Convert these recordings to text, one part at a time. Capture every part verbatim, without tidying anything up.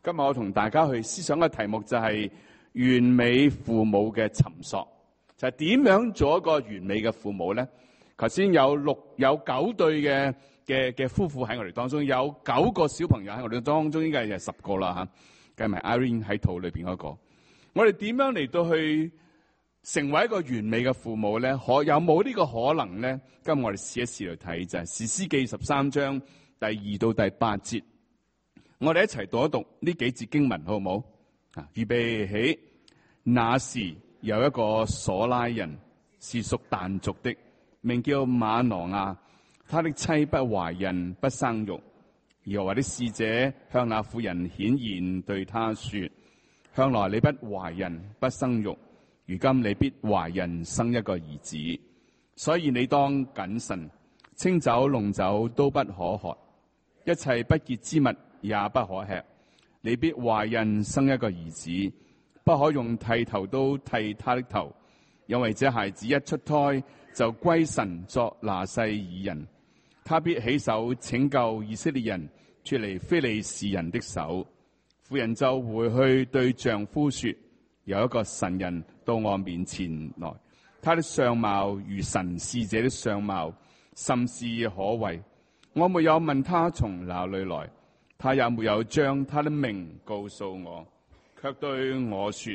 今日我同大家去思想嘅題目就係完美父母嘅尋索，就係點樣做一個完美嘅父母咧？頭先有六有九對嘅嘅嘅夫婦喺我哋當中，有九個小朋友喺我哋當中，應該係十個啦吓，計埋 Irene 喺肚裏邊嗰個。我哋點樣嚟到去成為一個完美嘅父母咧？可有冇呢個可能咧？今日我哋試一試嚟睇就係《士師記》十三章第二到第八節，我哋一齊讀一讀呢幾節經文，好唔好？啊，預備起。那時有一個瑣拉人，是屬但族的，名叫瑪挪亞，他的妻不懷孕，不生育。耶和華的使者向那婦人顯現，對他說：向來你不懷孕，不生育，如今你必懷孕生一個兒子，所以你當謹慎，清酒濃酒都不可喝，一切不潔之物也不可吃。你必懷孕生一個兒子，不可用剃頭刀剃他的頭，因為這孩子一出胎就歸神作拿細耳人，他必起手拯救以色列人脫離非利士人的手。婦人就回去對丈夫說：有一個神人到我面前來，他的相貌如神使者的相貌，甚是可畏。我沒有問他從哪裏來，他也沒有將他的名告訴我，卻對我說：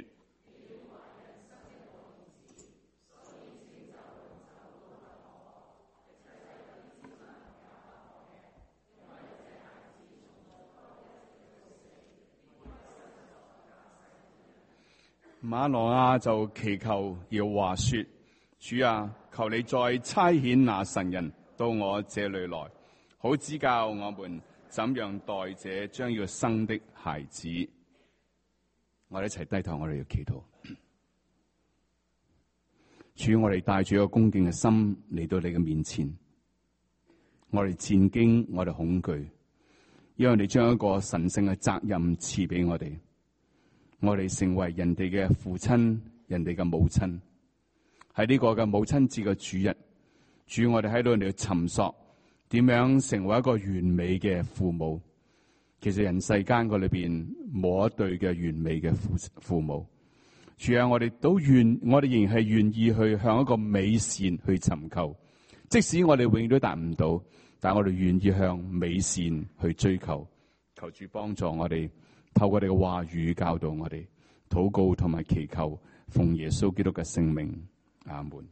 瑪挪亞就祈求耶和華說：主啊，求你再差遣那神人到我這裏來，好指教我們怎樣待這將要生的孩子。我哋一齊低頭，我哋要祈禱。主，我哋帶住一個恭敬嘅心嚟到你嘅面前，我哋戰驚，我哋恐懼，因為你將一個神聖嘅責任賜俾我哋。我哋成為人哋嘅父親，人哋嘅母親。喺呢個嘅母親節嘅主日，主，我哋喺度嚟尋索點樣成為一個完美嘅父母。其實人世間個裏邊冇一對嘅完美嘅父父母。主啊，我哋都願，我哋仍然係願意去向一個美善去尋求，即使我哋永遠都達唔到，但係我哋願意向美善去追求。求主幫助我哋，透過你嘅話語教導我哋，禱告同埋祈求，奉耶穌基督嘅聖名，阿門。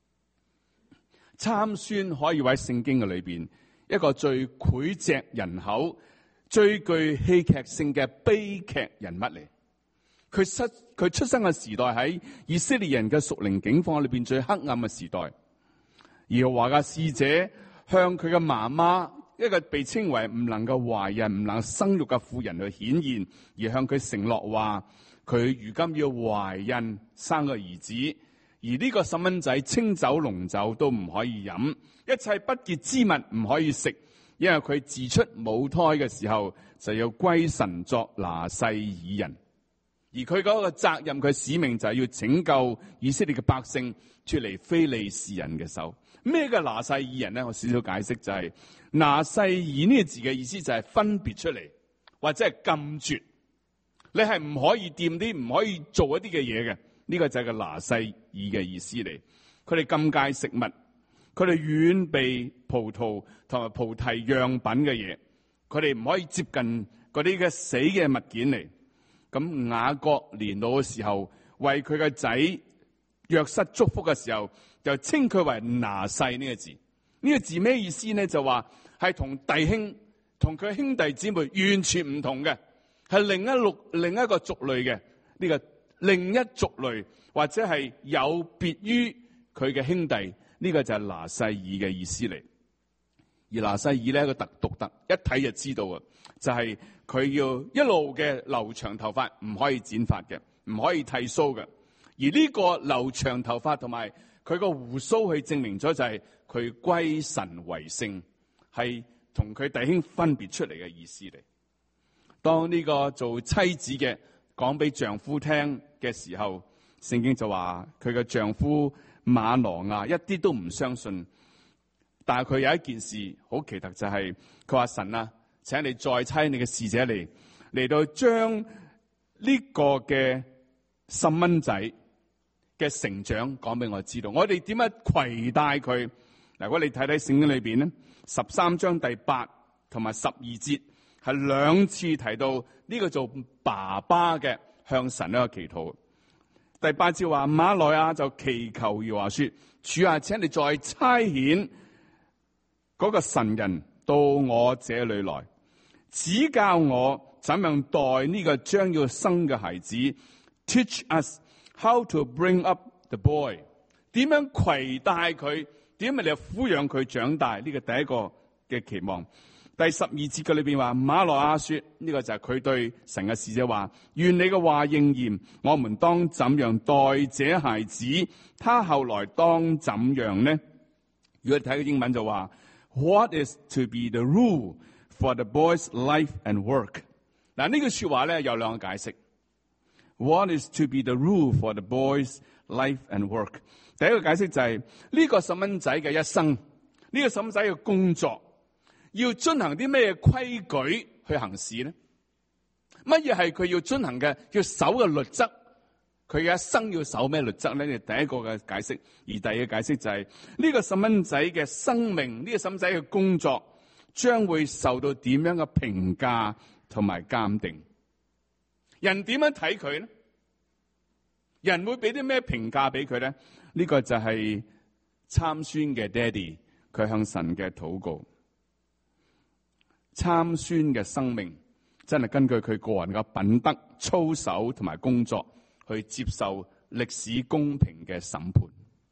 參孫可以喺聖經嘅裏邊一個最膾炙人口、最具戲劇性嘅悲劇人物嚟。佢失佢出生嘅時代喺以色列人嘅屬靈境況裏邊最黑暗嘅時代。耶和華嘅使者向佢嘅媽媽，一個被稱為唔能夠懷孕、唔能生育嘅婦人去顯現，而向佢承諾話佢如今要懷孕生個兒子，而呢個細蚊仔清酒濃酒都唔可以飲，一切不潔之物唔可以食，因為佢自出母胎嘅時候就要歸神作拿細耳人，而佢嗰個責任、佢使命就係要拯救以色列嘅百姓脫離非利士人嘅手。咩嘅拿細耳人咧？我少少解釋，就係、是、拿細耳呢個字嘅意思就係分別出嚟，或者係禁絕。你係唔可以掂啲，唔可以做一啲嘅嘢嘅。呢、這個就係個拿細耳嘅意思嚟。佢哋禁戒食物，佢哋遠避葡萄同埋菩提樣品嘅嘢，佢哋唔可以接近嗰啲嘅死嘅物件嚟。咁雅各年老嘅時候，為佢嘅仔約瑟祝福嘅時候，就稱佢為拿細呢個字。呢、這個字咩意思呢？就話係同弟兄同佢兄弟姊妹完全唔同嘅，係另一路另一個族類嘅呢、這個另一族類，或者係有別於佢嘅兄弟，呢、這個就係拿細耳嘅意思嚟。而拿細耳呢，一個特獨特，一睇就知道啊，就係、是、佢要一路嘅留長頭髮，唔可以剪髮嘅，唔可以剃鬚嘅。而呢個留長頭髮同埋佢個鬍鬚，去證明咗就係佢歸神為聖，係同佢弟兄分別出嚟嘅意思嚟。當呢個做妻子嘅講俾丈夫聽嘅時候，聖經就話佢嘅丈夫瑪挪亞一啲都唔相信。但係佢有一件事好奇特，就係佢話神啊，請你再差你嘅使者嚟， 嚟到將呢個嘅細蚊仔嘅成長講俾我知道。我哋點樣攜帶佢？嗱，如果你睇睇聖經裏邊咧，十三章第八同埋十二節係兩次提到呢個做爸爸嘅向神一個祈禱。第八節話，瑪挪亞就祈求耶和華說：主啊，請你再差遣嗰個神人到我這裏來，指教我怎樣待呢個將要生嘅孩子。Teach us how to bring up the boy， 點樣攜帶佢，點樣嚟撫養佢長大？呢個第一個嘅期望。第十二節嘅裏邊話，瑪挪亞說，呢、這個就係佢對神嘅使者話：願你嘅話應驗，我們當怎樣待這孩子？他後來當怎樣呢？如果你睇個英文就話 What is to be the rule for the boy's life and work？ 嗱，呢句說話咧有兩個解釋。What is to be the rule for the boy's life and work？ 第一個解釋就係、是、呢、這個細蚊仔嘅一生，呢、這個細蚊仔嘅工作。要遵行啲咩規矩去行事呢？乜嘢係佢要遵行嘅，要守嘅律則？佢嘅一生要守咩律則呢？呢第一個嘅解釋。而第二個解釋就係、是、呢、這個細蚊仔嘅生命，呢、這個細蚊仔嘅工作將會受到點樣嘅評價同埋鑑定？人點樣睇佢呢？人會俾啲咩評價俾佢呢？呢、這個就係參孫嘅爹哋，佢向神嘅禱告。參孫嘅生命真係根據佢個人嘅品德、操守同埋工作去接受歷史公平嘅審判。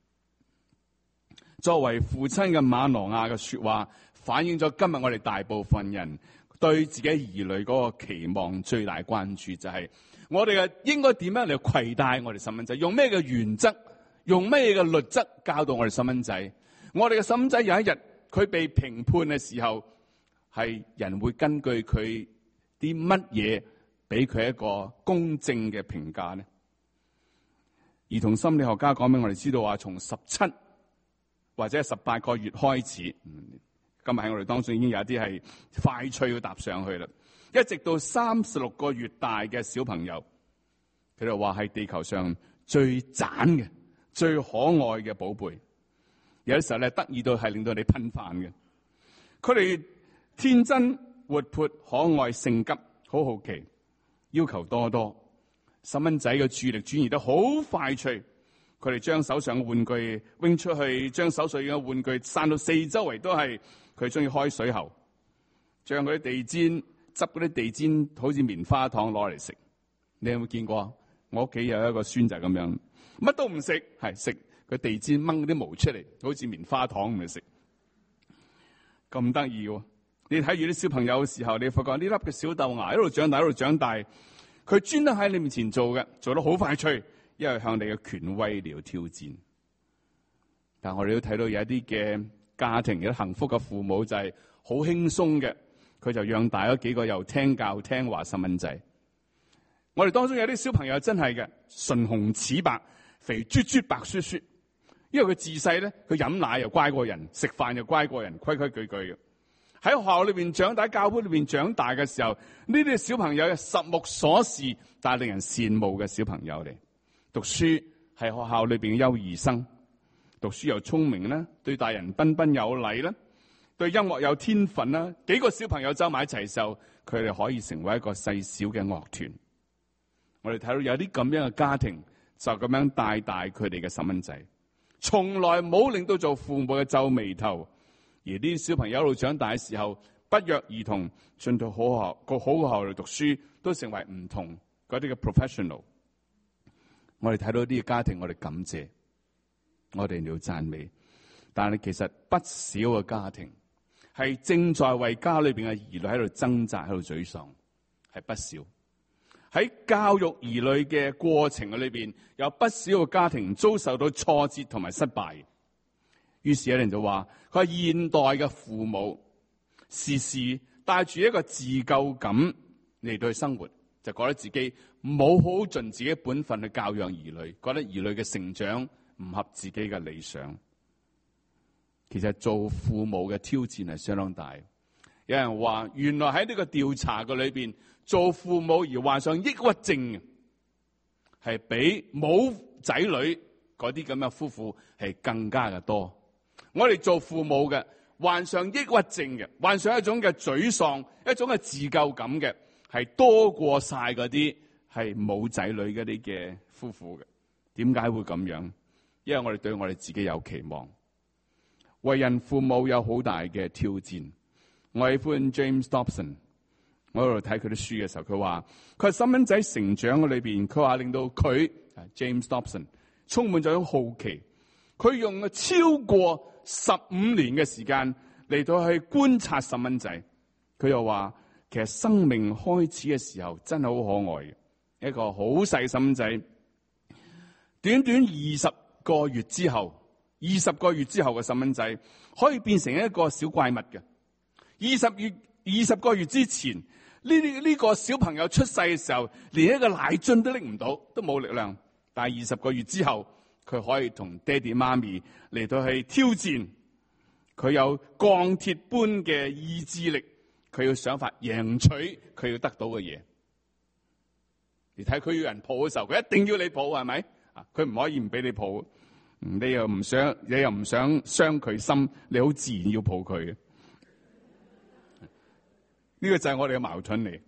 作為父親嘅瑪挪亞嘅說話，反映咗今日我哋大部分人對自己兒女嗰個期望最大關注，就係我哋嘅應該點樣嚟攜帶我哋細蚊仔，用咩嘅原則，用咩嘅律則教導我哋細蚊仔。我哋嘅細蚊仔有一日佢被評判嘅時候，係人會根據佢啲乜嘢俾佢一個公正嘅評價呢？兒童心理學家講俾我哋知道話，從十七或者十八個月開始，今日喺我哋當中已經有一啲係快脆要踏上去啦，一直到三十六個月大嘅小朋友，佢哋話係地球上最盞嘅、最可愛嘅寶貝。有啲時候咧，得意到係令到你噴飯嘅。佢哋天真、活潑、可愛、性急，好好奇，要求多多。細蚊仔嘅注意力轉移得好快脆，佢哋將手上嘅玩具拎出去，將手上嘅玩具散到四周圍都係。佢中意開水喉，將嗰啲地氈執嗰啲地氈，好似棉花糖攞嚟食。你有冇見過？我屋企有一個孫就係咁樣，乜都唔食，係食個地氈掹嗰啲毛出嚟，好似棉花糖咁嚟食，咁得意喎！你睇住啲小朋友嘅時候，你發覺呢粒嘅小豆芽一路長大，一路長大，佢專登喺你面前做嘅，做得好快脆，因為向你嘅權威嚟到挑戰。但我哋都睇到有一啲嘅家庭，有啲幸福嘅父母就係好輕鬆嘅，佢就養大咗幾個又聽教聽話細蚊仔。我哋當中有啲小朋友真係嘅，唇紅齒白，肥嘟嘟白雪雪，因為佢自細咧，佢飲奶又乖過人，食飯又乖過人，規規矩矩嘅。喺學校裏邊長大，教會裏邊長大嘅時候，呢啲小朋友實目所視，但係令人羨慕嘅小朋友嚟。讀書係學校裏邊嘅優異生，讀書又聰明啦，對大人彬彬有禮啦，對音樂有天分啦。幾個小朋友走埋一齊嘅時候，佢哋可以成為一個細小嘅樂團。我哋睇到有啲咁樣嘅家庭，就咁樣帶大佢哋嘅細蚊仔，從來冇令到做父母嘅皺眉頭。而啲小朋友一路長大嘅時候，不約而同進到好學個好嘅學校嚟讀書，都成為唔同嗰啲嘅 professional。我哋睇到啲家庭，我哋感謝，我哋要讚美。但係其實不少嘅家庭係正在為家裏邊嘅兒女喺度掙扎，喺度沮喪，係不少。喺教育兒女嘅過程嘅裏邊，有不少嘅家庭遭受到挫折同埋失敗。於是有人就話，佢話現代嘅父母時時帶住一個自疚感嚟到去生活，就覺得自己冇好盡自己本分去教養兒女，覺得兒女嘅成長唔合自己嘅理想。其實做父母嘅挑戰係相當大。有人話，原來喺呢個調查嘅裏邊， 做父母而患上抑鬱症嘅，係比冇仔女嗰啲咁嘅夫婦係更加嘅多。我哋做父母嘅患上抑鬱症嘅，患上一種嘅沮喪，一種嘅自疚感嘅，係多過晒嗰啲係冇仔女嗰啲嘅夫婦嘅。點解會咁樣？因為我哋對我哋自己有期望。為人父母有好大嘅挑戰。我喜歡 James Dobson， 我喺度睇佢啲書嘅時候，佢話佢係細蚊仔成長嘅裏邊，佢話令到佢 James Dobson 充滿咗一種好奇。佢用咗超過十五年嘅時間嚟到去觀察細蚊仔。佢又話其實生命開始嘅時候真係好可愛嘅，一個好細細蚊仔，短短二十個月之後，二十個月之後嘅細蚊仔可以變成一個小怪物嘅。二十月二十個月之前，呢啲呢個小朋友出世嘅時候，連一個奶樽都拎唔到，都冇力量。但係二十個月之後，佢可以同爹哋媽咪嚟到去挑戰。佢有鋼鐵般嘅意志力，佢要想法贏取佢要得到嘅嘢。你睇佢要人抱嘅時候，佢一定要你抱，係咪？啊，佢唔可以唔俾你抱。你又唔想，你又唔想傷佢心，你好自然要抱佢嘅。呢個就係我哋嘅矛盾嚟。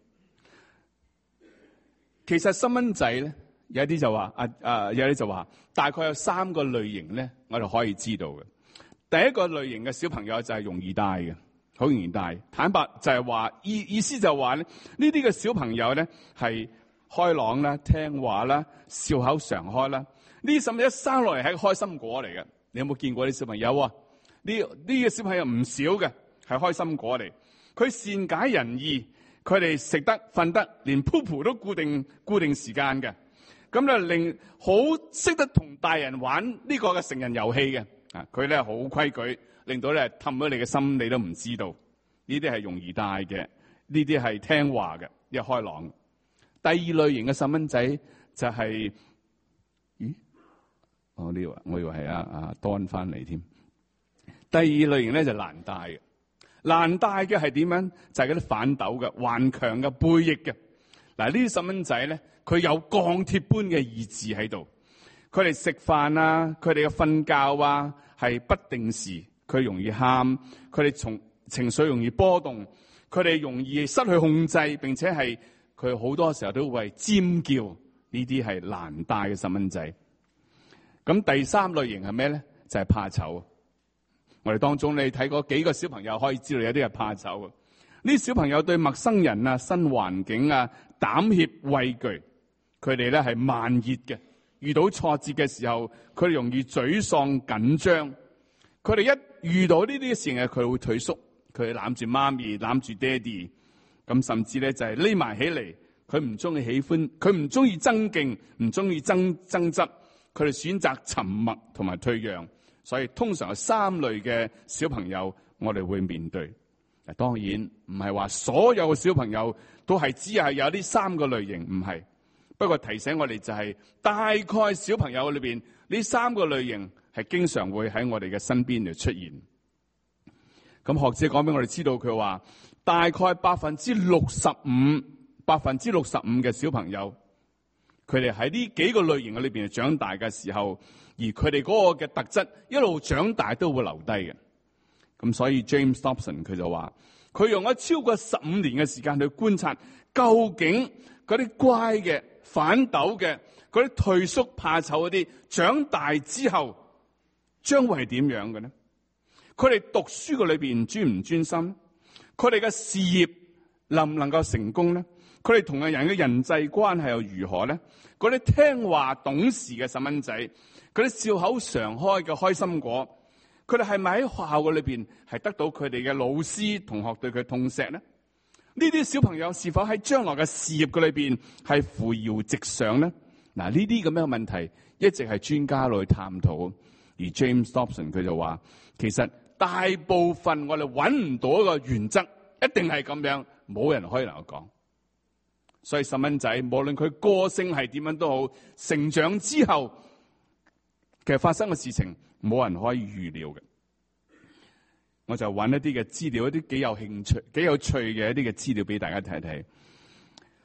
其實細蚊仔咧，有啲就話啊啊，有啲就話大概有三個類型咧，我哋可以知道嘅。第一個類型嘅小朋友就係容易帶嘅，好容易帶。坦白就係話意意思就係話咧，呢啲嘅小朋友咧係開朗啦、聽話啦、笑口常開啦。呢啲甚至一生落嚟係開心果嚟嘅。你有冇見過啲小朋友啊？呢呢個小朋友唔少嘅，係開心果嚟。佢善解人意，佢哋食得瞓得，連 poop 都固定固定時間嘅。咁咧令好識得同大人玩呢個嘅成人遊戲嘅。啊，佢咧好規矩，令到咧氹咗你嘅心，你都唔知道。呢啲係容易帶嘅，呢啲係聽話嘅，一開朗。第二類型嘅細蚊仔就係、是，咦？我呢個我以為係阿阿 Don 翻嚟添。第二類型咧就難帶嘅。難帶嘅係點樣？就係嗰啲反斗嘅、頑強嘅、背逆嘅。嗱，呢啲細蚊仔咧，佢有鋼鐵般嘅意志喺度。佢哋食飯啊，佢哋嘅瞓覺啊，係不定時。佢容易喊，佢哋從情緒容易波動，佢哋容易失去控制，並且係佢好多時候都會尖叫。呢啲係難帶嘅細蚊仔。咁第三類型係咩咧？就係怕醜。我哋當中你睇過幾個小朋友，可以知道有啲係怕醜嘅。呢啲小朋友對陌生人啊、新環境啊膽怯畏懼，佢哋咧係慢熱嘅。遇到挫折嘅時候，佢哋容易沮喪緊張。佢哋一遇到呢啲事情，佢會退縮，佢攬住媽咪，攬住爹哋，咁甚至咧就係匿埋起嚟。佢唔中意喜歡，佢唔中意爭競，唔中意爭爭執。佢哋選擇沉默同埋退讓。所以通常有三類嘅小朋友，我哋會面對。當然唔係話所有嘅小朋友都係只係有呢三個類型，唔係。不過提醒我哋就係，大概小朋友裏邊呢三個類型係經常會喺我哋嘅身邊嚟出現。咁學者講俾我哋知道，佢話大概百分之六十五、百分之六十五嘅小朋友，佢哋喺呢幾個類型嘅裏邊長大嘅時候，而佢哋嗰個嘅特質一路長大都會留低嘅。咁所以 James Dobson 佢就話，佢用咗超過十五年嘅時間去觀察，究竟嗰啲乖嘅、反斗嘅、嗰啲退縮怕醜嗰啲，長大之後將會係點樣嘅呢？佢哋讀書嘅裏邊專唔專心？佢哋嘅事業能唔能夠成功呢？佢哋同嘅人嘅人際關係又如何呢？嗰啲聽話懂事嘅細蚊仔，嗰啲笑口常開嘅開心果，佢哋係咪喺學校嘅裏邊係得到佢哋嘅老師同學對佢痛錫呢？呢啲小朋友是否喺將來嘅事業嘅裏邊係扶搖直上呢？嗱，呢啲咁樣嘅問題一直係專家去探討。而 James Dobson 佢就話，其實大部分我哋揾唔到一個原則，一定係咁樣，冇人可以能夠講。所以細蚊仔無論佢個性係點樣都好，成長之後其實發生嘅事情冇人可以預料嘅。我就揾一啲嘅資料，一啲幾有興趣、幾有趣嘅一啲嘅資料俾大家睇睇。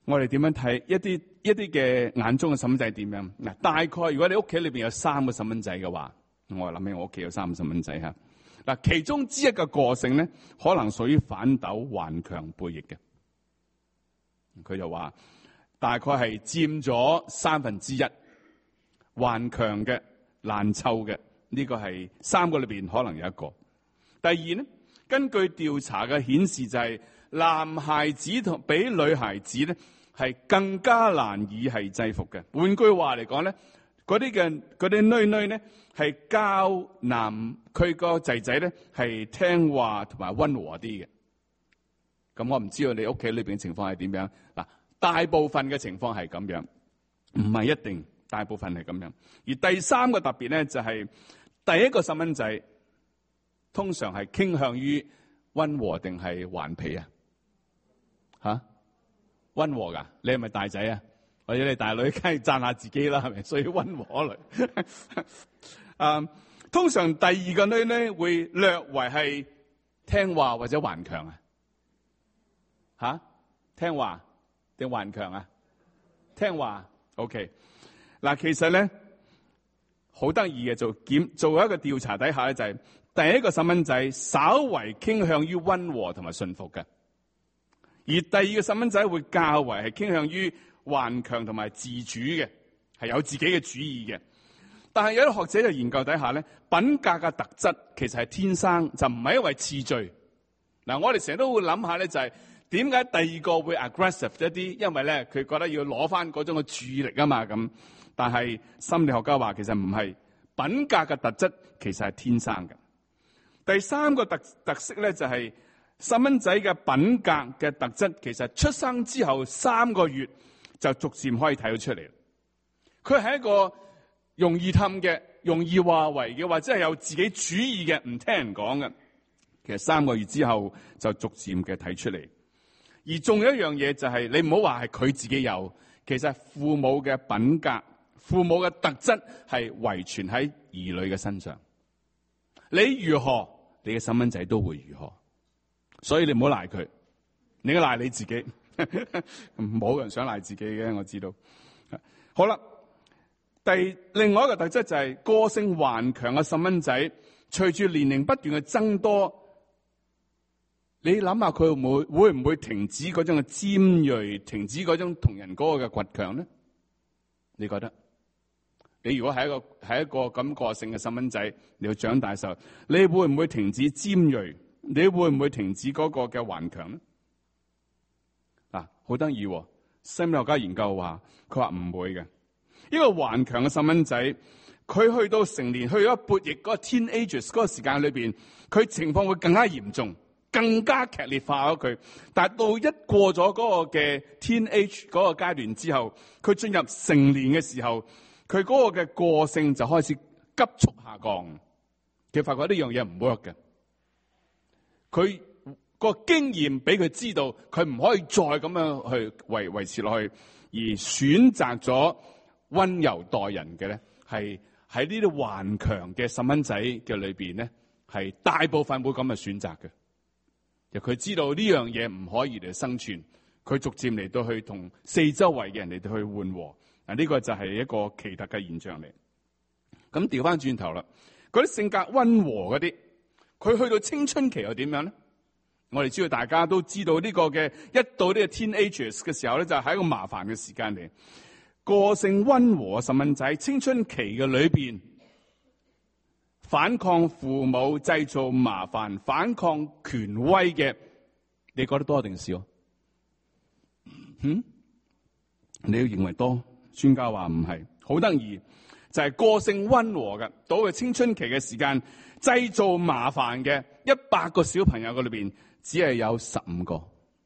我哋點樣睇一啲一啲嘅眼中嘅細蚊仔點樣？嗱，大概如果你屋企裏邊有三個細蚊仔嘅話，我諗起我屋企有三個細蚊仔吓。嗱，其中之一嘅個性咧，可能屬於反斗、頑強、背逆嘅。佢就話大概係佔咗三分之一，頑強嘅、爛臭嘅，呢個係三個裏邊可能有一個。第二咧，根據調查嘅顯示就係男孩子同比女孩子咧係更加難以係制服嘅。換句話嚟講咧，嗰啲嘅嗰啲女女咧係教男佢個仔仔咧係聽話同埋溫和啲嘅。咁我唔知道你屋企裏邊嘅情況係點樣。嗱，大部分嘅情況係咁樣，唔係一定，大部分係咁樣。而第三個特別咧就係第一個細蚊仔通常係傾向於溫和定係頑皮啊？吓，溫和噶？你係咪大仔啊？或者你大女，梗係讚下自己啦，係咪？所以溫和類。啊，通常第二個女咧會略為係聽話或者頑強啊？吓，聽話定頑強啊？聽話 ，OK。嗱，其實咧好得意嘅，做檢做一個調查底下咧，就係第一個細蚊仔稍為傾向於溫和同埋順服嘅，而第二個細蚊仔會較為係傾向於頑強同埋自主嘅，係有自己嘅主意嘅。但係有啲學者就研究底下咧，品格嘅特質其實係天生，就唔係因為次序。嗱，我哋成日都會諗下咧，就係點解第二個會 aggressive 一啲？因為咧佢覺得要攞翻嗰種嘅注意力啊嘛咁。但係心理學家話其實唔係，品格嘅特質其實係天生嘅。第三個特特色咧就係細蚊仔嘅品格嘅特質，其實出生之後三個月就逐漸可以睇到出嚟。佢係一個容易氹嘅、容易話為嘅，或者係有自己主意嘅，唔聽人講嘅。其實三個月之後就逐漸嘅睇出嚟。而仲有一樣嘢就係、是、你唔好話係佢自己有，其實父母嘅品格。父母嘅特質係遺傳喺兒女嘅身上，你如何，你嘅細蚊仔都會如何，所以你唔好賴佢，你應該賴你自己，冇人想賴自己嘅，我知道。好啦，第另外一個特質就係、是、個性頑強嘅細蚊仔，隨住年齡不斷嘅增多，你諗下佢會唔會會唔會停止嗰種嘅尖銳，停止嗰種同人嗰個嘅倔強咧？你覺得？你如果係一個係一個咁個性嘅細蚊仔，你要長大嘅時候，你會唔會停止尖銳？你會唔會停止嗰個嘅頑強咧？嗱，好得意，心理學家研究話，佢話唔會嘅。呢個頑強嘅細蚊仔，佢去到成年，去咗叛逆嗰個 teenagers 嗰個時間裏邊，佢情況會更加嚴重，更加劇烈化咗佢。但係到一過咗嗰個嘅 teenage 嗰個階段之後，佢進入成年嘅時候，佢嗰個嘅個性就開始急速下降，佢發覺呢樣嘢唔 work 嘅。佢個經驗俾佢知道，佢唔可以再咁樣去維維持落去，而選擇咗溫柔待人嘅咧，係喺呢啲頑強嘅細蚊仔嘅裏邊咧，係大部分會咁嘅選擇嘅。就佢知道呢樣嘢唔可以嚟生存，佢逐漸嚟到去同四周圍嘅人嚟到去緩和。嗱，呢個就係一個奇特嘅現象嚟。咁調翻轉頭啦，嗰啲性格溫和嗰啲，佢去到青春期又點樣咧？我哋知道大家都知道呢個嘅一到呢個 teenagers 嘅時候咧，就係一個麻煩嘅時間嚟。個性溫和嘅細蚊仔，青春期嘅裏邊反抗父母、製造麻煩、反抗權威嘅，你覺得多定少？嗯，你要認為多？專家話唔係，好得意，就係、是、個性溫和嘅，到佢青春期嘅時間，製造麻煩嘅一百個小朋友嘅裏邊，只係有十五個。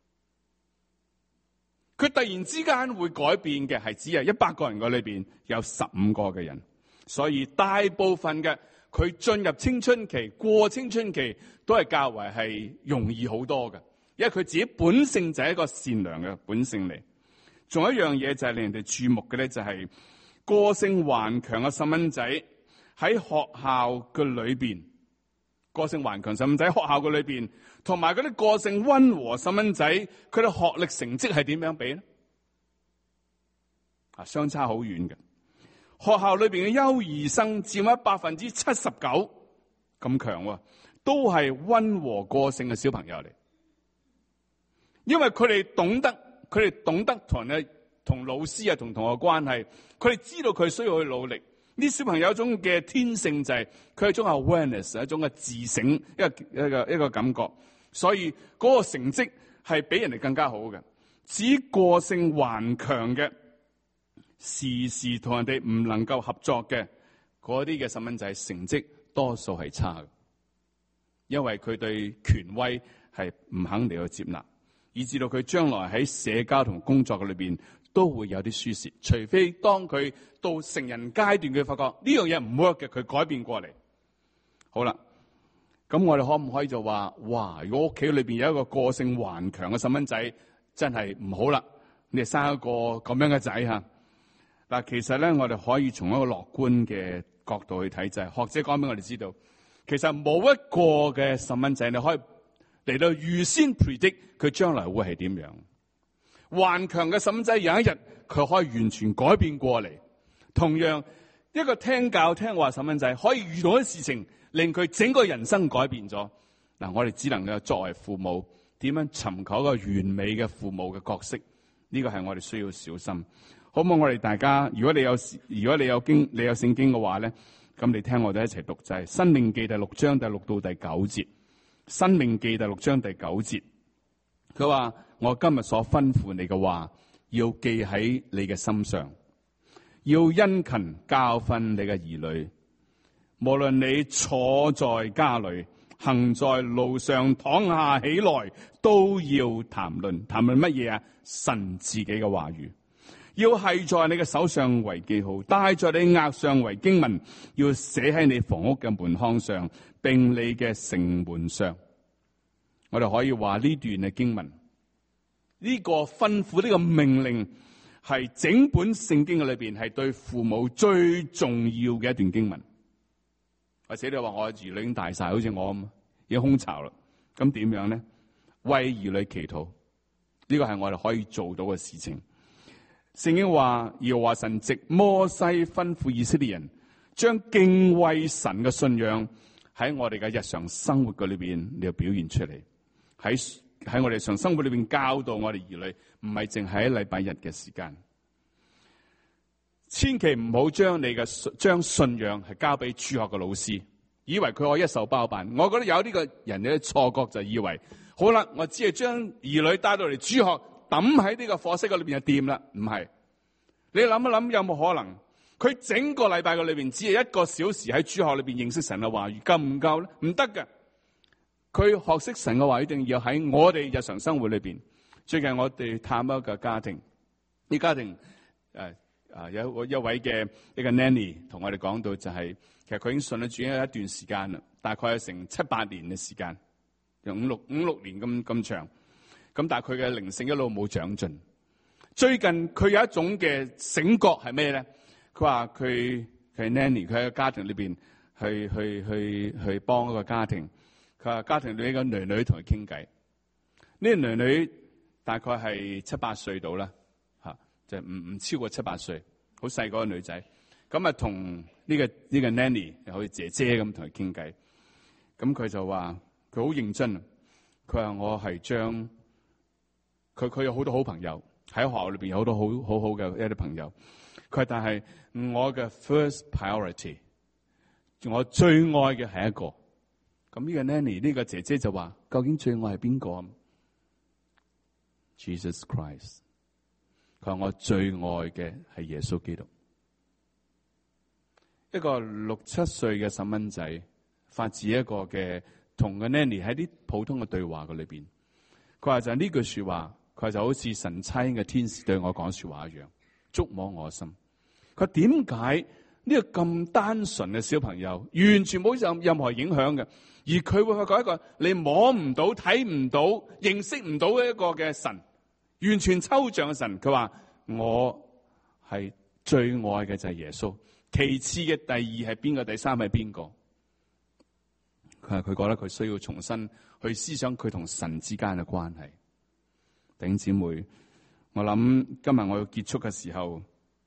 佢突然之間會改變嘅係只係一百個人嘅裏邊有十五個嘅人，所以大部分嘅佢進入青春期、過青春期都係較為係容易好多嘅，因為佢自己本性就係一個善良嘅本性嚟。仲有一樣嘢就係令人哋注目嘅咧，就係個性頑強嘅細蚊仔喺學校嘅裏邊，個性頑強細蚊仔喺學校嘅裏邊，同埋嗰啲個性溫和細蚊仔，佢哋學歷成績係點樣比咧？ 啊，相差好遠嘅。學校裏邊嘅優異生佔咗百分之七十九咁強喎，都係溫和個性嘅小朋友嚟。因為佢哋懂得，佢哋懂得同人同老師啊同同學關係，佢哋知道佢需要去努力。呢小朋友有一種嘅天性就係佢係一種 awareness， 一種嘅自省，一個一個一個感覺，所以嗰個成績係比人哋更加好嘅。至於個性頑強嘅，時時同人哋唔能夠合作嘅嗰啲嘅細蚊仔，成績多數係差嘅，因為佢對權威係唔肯嚟去接納，以至到佢將來喺社交同工作嘅裏邊都會有啲輸蝕，除非當佢到成人階段，佢發覺呢樣嘢唔 work 嘅，佢改變過嚟。好啦，咁我哋可唔可以就話，哇！如果屋企裏邊有一個個性頑強嘅細蚊仔，真係唔好啦，你哋生一個咁樣嘅仔吓。嗱，其實咧，我哋可以從一個樂觀嘅角度去睇，就係、是、學者講俾我哋知道，其實冇一個嘅細蚊仔你可以嚟到預先 predict 佢將來會係點樣。頑強嘅細蚊仔有一日佢可以完全改變過嚟，同樣一個聽教聽話細蚊仔可以遇到啲事情令佢整個人生改變咗。嗱，我哋只能夠作為父母點樣尋求一個完美嘅父母嘅角色，呢、這個係我哋需要小心。好唔好？我哋大家，如果你有如果你有經你有聖經嘅話咧，咁你聽我哋一齊讀就係、是《申命記》第六章第六到第九節，《申命記》第六章第九節，佢話：我今日所吩咐你嘅話，要記喺你嘅心上，要殷勤教訓你嘅兒女。無論你坐在家裏，行在路上，躺下起來，都要談論。談論乜嘢啊？神自己嘅話語。要繫在你嘅手上為記號，戴在你額上為經文，要寫喺你房屋嘅門框上，並你嘅城門上。我哋可以話呢段嘅經文，呢、這個吩咐，呢、這個命令，係整本聖經嘅裏邊係對父母最重要嘅一段經文。或者你話我兒女已經大晒，好似我咁，已經空巢啦，咁點樣咧？為兒女祈禱，呢、這個係我哋可以做到嘅事情。聖經話，耶和華神藉摩西吩咐以色列人，將敬畏神嘅信仰喺我哋嘅日常生活嘅裏邊，你要表現出嚟。喺喺我哋日常生活裏邊教導我哋兒女，唔係淨係喺禮拜日嘅時間。千祈唔好將你嘅將信仰係交俾主學嘅老師，以為佢可以一手包辦。我覺得有呢個人嘅錯覺，就以為好啦，我只係將兒女帶到嚟主學。抌喺呢個課室嘅裏邊就掂啦，唔係。你諗一諗，有冇可能佢整個禮拜嘅裏邊只係一個小時喺主學裏邊認識神嘅話語，夠唔夠咧？唔得嘅。佢學識神嘅話語，一定要喺我哋日常生活裏邊。最近我哋探一個家庭，呢家庭誒誒有一位嘅一個 nanny 同我哋講到，就係、是、其實佢已經信咗主一段時間啦，大概有成七八年嘅時間，有五六五六年咁咁長。咁但係佢嘅靈性一路冇長進。最近佢有一種嘅醒覺係咩咧？佢話佢佢係 nanny，佢喺個家庭裏邊去去去去幫一個家庭。佢話家庭裏一個女女同佢傾偈。呢個女女大概係七八歲到啦，吓就唔唔超過七八歲，好細個女仔。咁啊同呢個呢個 nanny 又好似姐姐咁同佢傾偈。咁佢就話佢好認真。佢話我係將佢佢有好多好朋友喺學校裏邊，有好多好好好嘅一啲朋友。佢話但係我嘅 first priority， 我最愛嘅係一個。咁呢個 nanny 呢個姐姐就話：究竟最愛係邊個 ？Jesus Christ。佢話我最愛嘅係耶穌基督。一個六七歲嘅細蚊仔發自一個嘅同個 nanny 喺啲普通嘅對話嘅裏邊。佢話就係呢句說話。佢就好似神差嘅天使對我講說話一樣，觸摸我心。佢點解呢個咁單純嘅小朋友，完全冇任任何影響嘅，而佢會發覺一個你摸唔到、睇唔到、認識唔到嘅一個嘅神，完全抽象嘅神。佢話我係最愛嘅就係耶穌，其次嘅第二係邊個？第三係邊個？佢話佢覺得佢需要重新去思想佢同神之間嘅關係。弟兄姊妹，我諗今日我要結束嘅時候，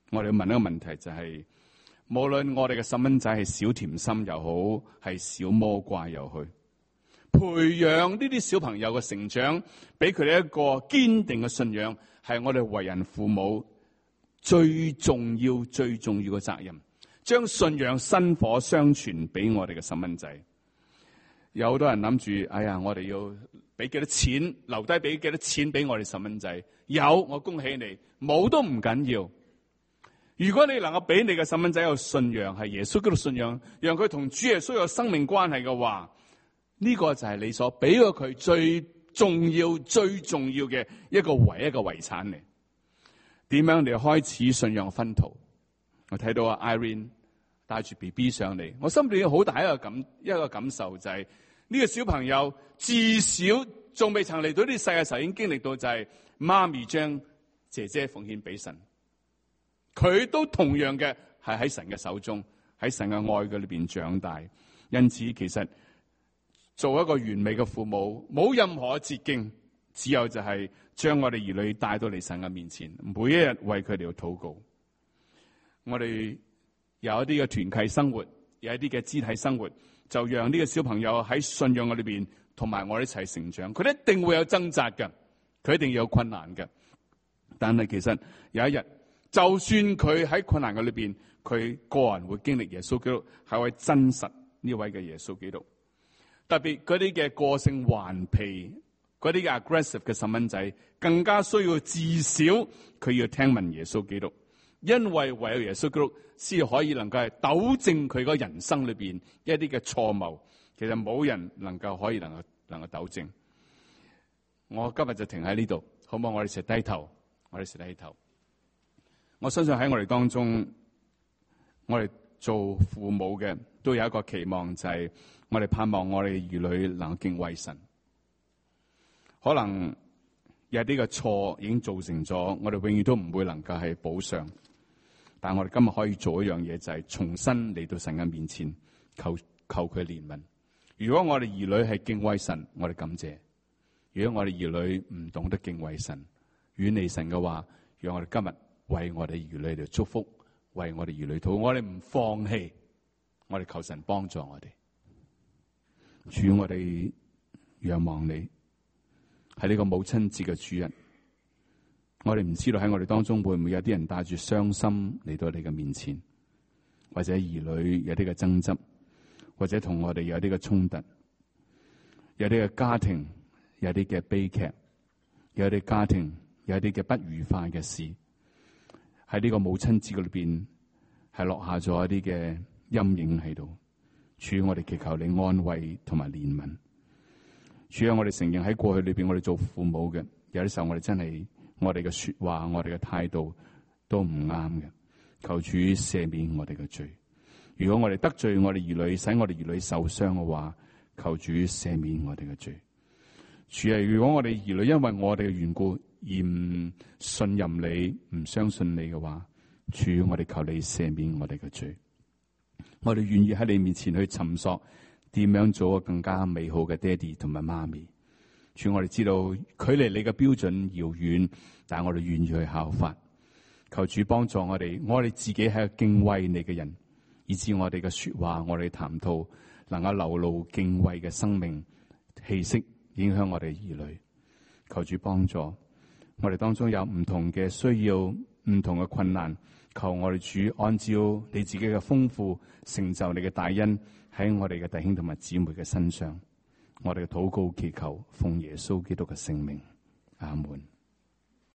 我哋要問一個問題，就係、是、無論我哋嘅細蚊仔係小甜心又好，係小魔怪又好，培養呢啲小朋友嘅成長，俾佢哋一個堅定嘅信仰，係我哋為人父母最重要、最重要嘅責任。將信仰薪火相傳俾我哋嘅細蚊仔。有好多人諗住，哎呀，我哋要俾幾多錢，留低俾幾多錢俾我哋細蚊仔。有，我恭喜你；冇都唔緊要。如果你能夠俾你嘅細蚊仔有信仰，係耶穌基督信仰，讓佢同主耶穌有生命關係嘅話，呢個就係你所俾咗佢最重要、最重要嘅一個唯一嘅遺產嚟。點樣嚟開始信仰薰陶？我睇到阿 Irene 帶住 B B 上嚟，我心裏有好大一個感一個感受，就係、是、呢個小朋友至少仲未曾嚟到呢世嘅時候，已經經歷到就係媽咪將姐姐奉獻俾神，佢都同樣嘅係喺神嘅手中，喺神嘅愛嘅裏邊長大。因此，其實做一個完美嘅父母，冇任何捷徑，只有就係將我哋兒女帶到嚟神嘅面前，每一日為佢哋禱告。我哋有一啲嘅團契生活，有一啲嘅肢體生活，就讓呢個小朋友喺信仰嘅裏邊同埋我哋一齊成長。佢一定會有掙扎嘅，佢一定有困難嘅。但係其實有一日，就算佢喺困難嘅裏邊，佢個人會經歷耶穌基督係位真實呢位嘅耶穌基督。特別嗰啲嘅個性頑皮、嗰啲嘅 aggressive 嘅細蚊仔，更加需要至少佢要聽聞耶穌基督。因為唯有耶穌基督先可以能夠係糾正佢個人生裏邊一啲嘅錯謬，其實冇人能夠可以能夠能夠糾正。我今日就停喺呢度，好唔好？我哋一齊低頭，我哋一齊低頭。我相信喺我哋當中，我哋做父母嘅都有一個期望，就係我哋盼望我哋兒女能夠敬畏神。可能有啲嘅錯已經造成咗，我哋永遠都唔會能夠係補償。但我哋今日可以做一樣嘢，就係重新嚟到神嘅面前，求求佢憐憫。如果我哋兒女係敬畏神，我哋感謝；如果我哋兒女唔懂得敬畏神、遠離神嘅話，讓我哋今日為我哋兒女嚟祝福，為我哋兒女禱告，我哋唔放棄，我哋求神幫助我哋。主，我哋仰望你，喺呢個母親節嘅主日。我哋唔知道喺我哋當中會唔會有啲人帶住傷心嚟到你嘅面前，或者兒女有啲嘅爭執，或者同我哋有啲嘅衝突，有啲嘅家庭有啲嘅悲劇，有啲家庭有啲嘅不愉快嘅事，喺呢個母親節裏邊係落下咗一啲嘅陰影喺度。主，我哋祈求你安慰同埋憐憫。主啊，我哋承認喺過去裏邊，我哋做父母嘅有啲時候我哋真係。我哋嘅說話，我哋嘅態度都唔啱嘅。求主赦免我哋嘅罪。如果我哋得罪我哋兒女，使我哋兒女受傷嘅話，求主赦免我哋嘅罪。主啊，如果我哋兒女因為我哋嘅緣故而唔信任你、唔相信你嘅話，主，我哋求你赦免我哋嘅罪。我哋願意喺你面前去尋索點樣做個更加美好嘅爹哋同埋媽咪。主，我哋知道距離你嘅標準遙遠，但係我哋願意去效法。求主幫助我哋，我哋自己係個敬畏你嘅人，以致我哋嘅說話、我哋談吐能夠流露敬畏嘅生命氣息，影響我哋兒女。求主幫助我哋當中有唔同嘅需要、唔同嘅困難，求我哋主按照你自己嘅豐富成就你嘅大恩喺我哋嘅弟兄同埋姊妹嘅身上。我哋嘅禱告祈求，奉耶穌基督嘅聖名，阿門。